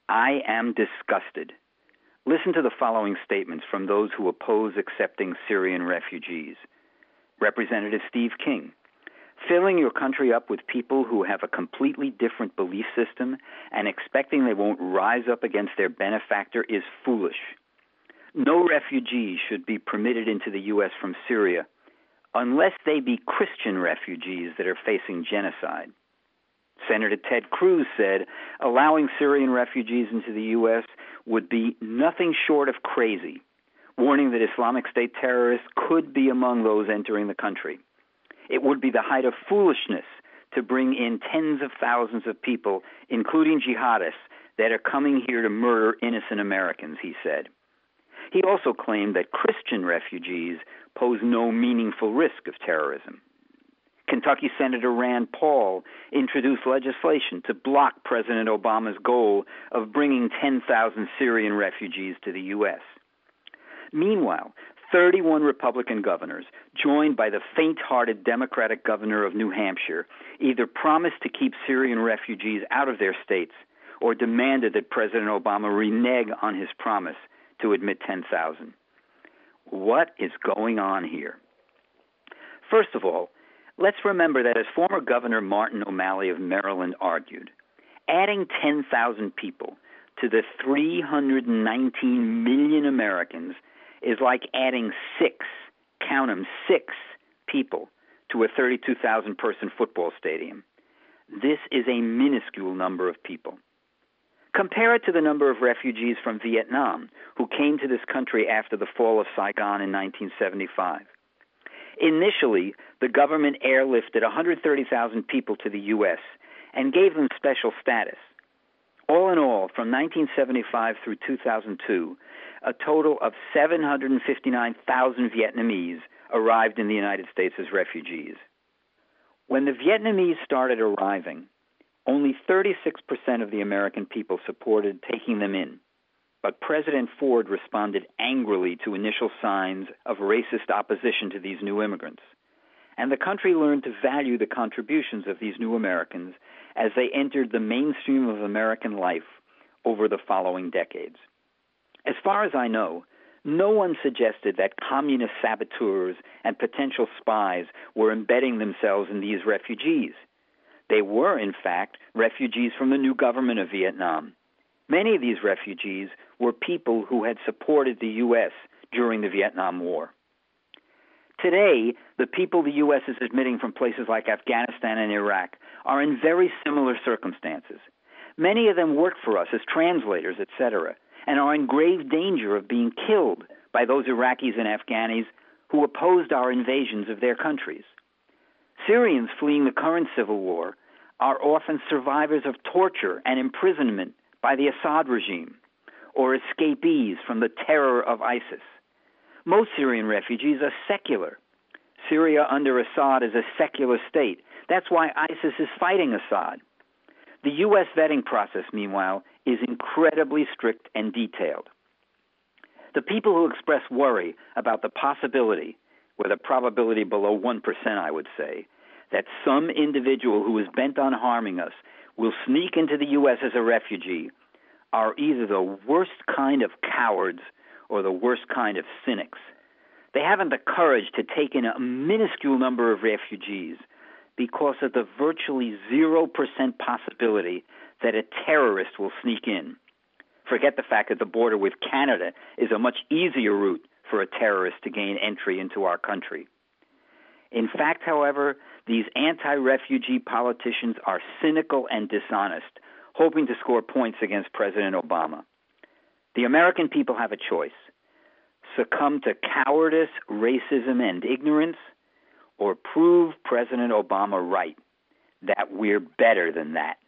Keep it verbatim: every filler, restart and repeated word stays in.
I am disgusted. Listen to the following statements from those who oppose accepting Syrian refugees. Representative Steve King: filling your country up with people who have a completely different belief system and expecting they won't rise up against their benefactor is foolish. No refugees should be permitted into the U S from Syria unless they be Christian refugees that are facing genocide. Senator Ted Cruz said allowing Syrian refugees into the U S would be nothing short of crazy, warning that Islamic State terrorists could be among those entering the country. It would be the height of foolishness to bring in tens of thousands of people, including jihadists, that are coming here to murder innocent Americans, he said. He also claimed that Christian refugees pose no meaningful risk of terrorism. Kentucky Senator Rand Paul introduced legislation to block President Obama's goal of bringing ten thousand Syrian refugees to the U S. Meanwhile, thirty-one Republican governors, joined by the faint-hearted Democratic governor of New Hampshire, either promised to keep Syrian refugees out of their states or demanded that President Obama renege on his promise to admit ten thousand. What is going on here? First of all, let's remember that as former Governor Martin O'Malley of Maryland argued, adding ten thousand people to the three hundred nineteen million Americans is like adding six, count them, six people to a thirty-two thousand person football stadium. This is a minuscule number of people. Compare it to the number of refugees from Vietnam who came to this country after the fall of Saigon in nineteen seventy-five. Initially, the government airlifted one hundred thirty thousand people to the U S and gave them special status. All in all, from nineteen seventy-five through two thousand two, a total of seven hundred fifty-nine thousand Vietnamese arrived in the United States as refugees. When the Vietnamese started arriving, only thirty-six percent of the American people supported taking them in. But President Ford responded angrily to initial signs of racist opposition to these new immigrants. And the country learned to value the contributions of these new Americans as they entered the mainstream of American life over the following decades. As far as I know, no one suggested that communist saboteurs and potential spies were embedding themselves in these refugees. They were, in fact, refugees from the new government of Vietnam. Many of these refugees were people who had supported the U S during the Vietnam War. Today, the people the U S is admitting from places like Afghanistan and Iraq are in very similar circumstances. Many of them work for us as translators, et cetera, and are in grave danger of being killed by those Iraqis and Afghanis who opposed our invasions of their countries. Syrians fleeing the current civil war are often survivors of torture and imprisonment by the Assad regime, or escapees from the terror of ISIS. Most Syrian refugees are secular. Syria under Assad is a secular state. That's why ISIS is fighting Assad. The U S vetting process, meanwhile, is incredibly strict and detailed. The people who express worry about the possibility, with a probability below one percent, I would say, that some individual who is bent on harming us will sneak into the U S as a refugee are either the worst kind of cowards or the worst kind of cynics. They haven't the courage to take in a minuscule number of refugees because of the virtually zero percent possibility that a terrorist will sneak in. Forget the fact that the border with Canada is a much easier route for a terrorist to gain entry into our country. In fact, however, these anti-refugee politicians are cynical and dishonest, hoping to score points against President Obama. The American people have a choice: succumb to cowardice, racism, and ignorance, or prove President Obama right, that we're better than that.